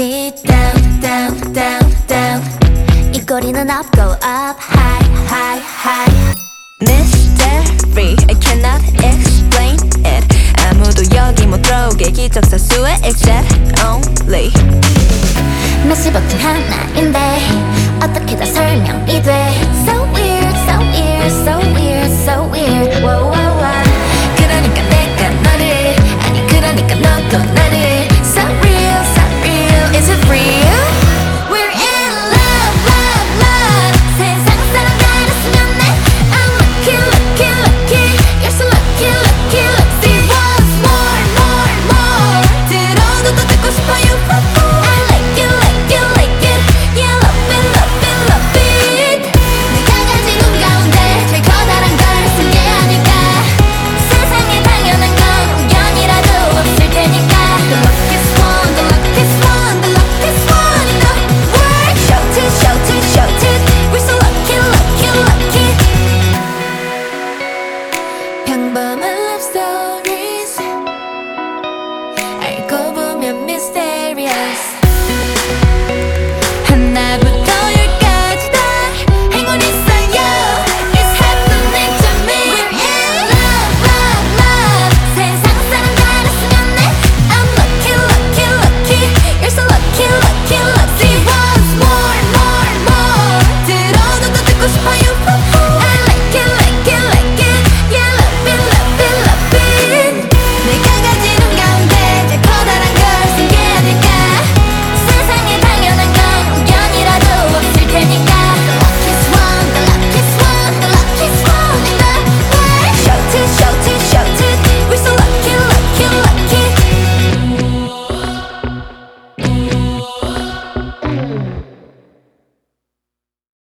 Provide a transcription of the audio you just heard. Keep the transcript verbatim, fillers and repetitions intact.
다시 down down down down 이 꼬리는 up go up high high high Mystery I cannot explain it 아무도 여기 못 들어오게 기적사수의 except only 메시 버튼 하나인데 어떻게 다 설명이 돼 So weird so weird so weird so weird wow wow wow 그러니까 내가 너를 아니 그러니까 너도 나를 So real so real is it real? We're in love love love 세상 사람 같았으면 돼 I'm lucky lucky lucky You're so lucky lucky lucky Once more more more 들어도 더 듣고 싶어 you I like it like it like it Yeah love it love it love it 내가 가진 눈 가운데 제일 커다란 걸 쓴 게 아닐까 세상에 당연한 건 우연이라도 없을 테니까 The luckiest one the luckiest one the luckiest one in the world Shout it shout it shout it We're so lucky lucky lucky 평범한 love stories 알고 보면 mysterious